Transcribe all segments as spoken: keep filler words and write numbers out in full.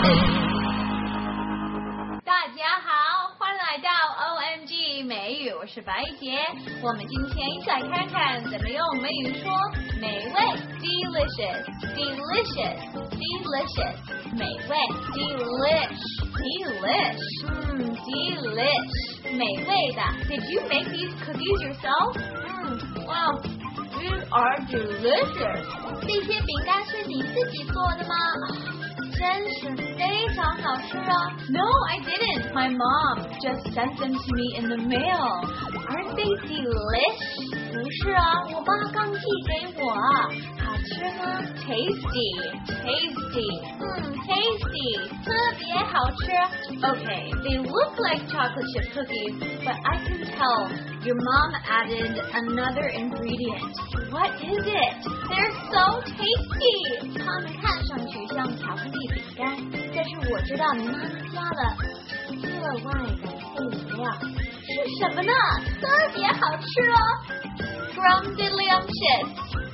大家好，欢迎来到 O M G 美语，我是白洁。我们今天一起来看看怎么用美语说美味 delicious delicious delicious 美味 delish delish 嗯 delish 美味的。 Did you make these cookies yourself? 嗯 Wow, these are delicious. 这些饼干是你自己做的吗？真是非常好吃啊 ！No, I didn't. My mom just sent them to me in the mail. Aren't they delish? 不是啊，我妈刚寄给我啊。好吃吗 ？Tasty, tasty. 嗯 ，tasty， 特别好吃。Okay, they look like chocolate chip cookies, but I can tell your mom added another ingredient. What is it? They're so tasty. 它们看上去像巧克力饼干，但是我知道你妈妈加了额外的配料，是什么呢？特别好吃哦 ！Scrumdiddlyumptious,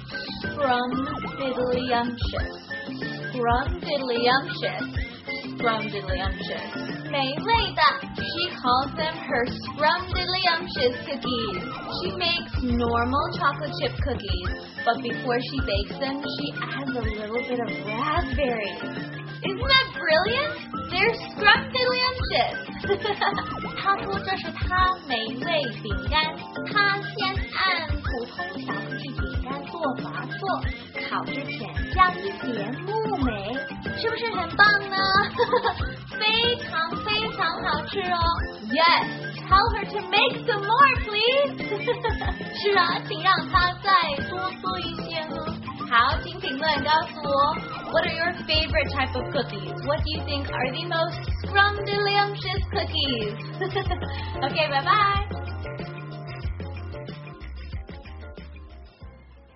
scrumdiddlyumptious, scrumdiddlyumptious, scrumdiddlyumptious. 美味的 She calls them her scrumdiddlyumptious cookies. She makes normal chocolate chip cookies, but before she bakes them, she adds a little bit of raspberries. Isn't that brilliant? They're scrumdiddlyumptious. 她说这是她美味饼干，她先按普通巧克力饼干做法做，烤之前加一点木莓，是不是很棒呢？非常非常好吃哦 Yes, tell her to make some more, please 是啊，请让她再多做一些哦。好，请评论告诉我 What are your favorite type of cookies? What do you think are the most scrumdiddlyumptious cookies? Okay, bye bye